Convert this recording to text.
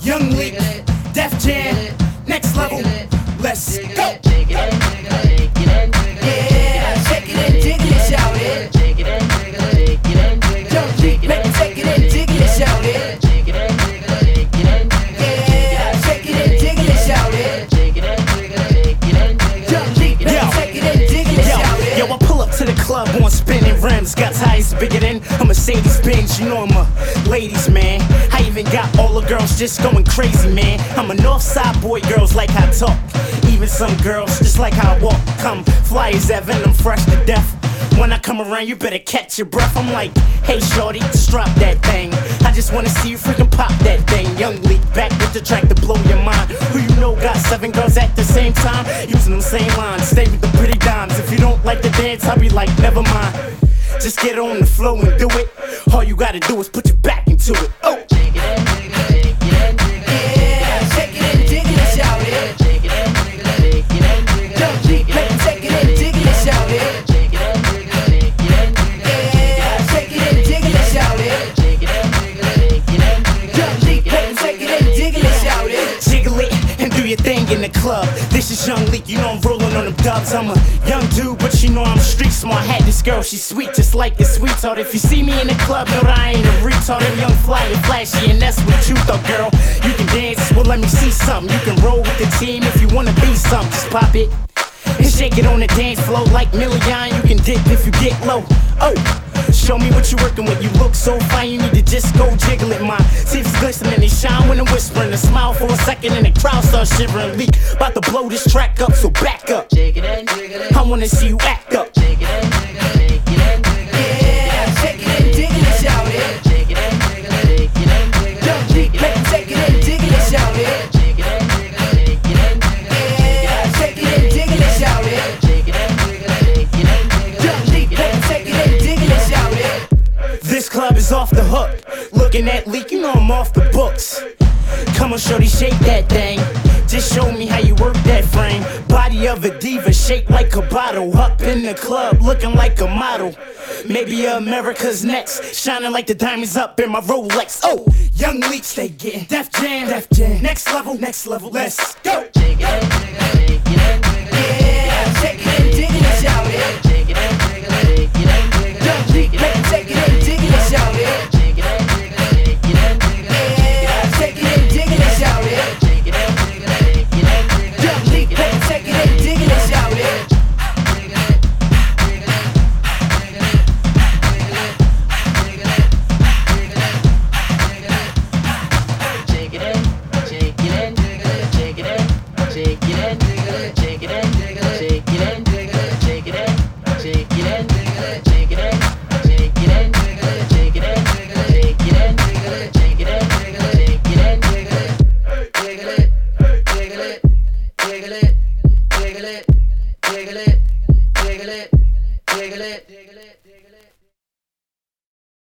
Young Leak, Def Jam, next level, let's go. Yeah, shake it and jiggle it, shout it. Young Leak, make me take it and jiggle it, shout it. Yeah, shake it and jiggle it, shout it. Young Leak, make me take it and jiggle it, shout it. Yo, I pull up to the club on spinning rims, got tires bigger than a Mercedes-Benz. You know I'm a ladies' man. I even got all the girls just going crazy, man. I'm a Northside boy, girls like how I talk. Even some girls just like how I walk. Come fly as ever, and I'm fresh to death. When I come around, you better catch your breath. I'm like, hey shorty, just drop that thing. I just wanna see you freaking pop that thing. Young Leak back with the track to blow your mind. Who you know got 7 girls at the same time, using them same lines. Stay with the pretty dimes. If you don't like the dance, I'll be like, never mind. Just get on the flow and do it. All you gotta do is put your back into it. Oh. Yeah, shake it and jiggle it, shout it. Young Leak, make me take it and jiggle it, shout it. Yeah, shake it and jiggle it, shout it. Young Leak, make me take it and jiggle it, shout it. Jiggle it and do your thing in the club. This is Young Leak, you know I'm rolling on them dubs. I'm a young dude, but you know I'm street smart. Had this girl, she's sweet, just like the sweetheart. If you see me in the club, know that I ain't a retard. I'm young, fly, and flashy, and that's what you thought, girl. You can dance, well let me see something. You can roll with the team if you wanna be something. Just pop it and shake it on the dance floor like Million. You can dip if you get low. Oh, show me what you working with. You look so fine, you need to just go jiggle it. My teeth glistening, they shine when I'm whispering. A smile for a second and the crowd starts shivering. Leak, about to blow this track up, so back up. I wanna see you act up. Yeah, shake it and jiggle it, shout it. Young Leak, make me take it and jiggle it, shout it. Yeah, shake it and jiggle it, shout it. Young Leak, make me take it and jiggle it, shout it. This club is off the hook. Looking at Leak, you know I'm off the books. Come on, shorty, shake that thing. Just show me how you work that frame. Body of a diva, shaped like a bottle. Up in the club, looking like a model. Maybe America's next, shining like the diamonds up in my Rolex. Oh, Young Leak, stay getting Def Jam, next level, let's go.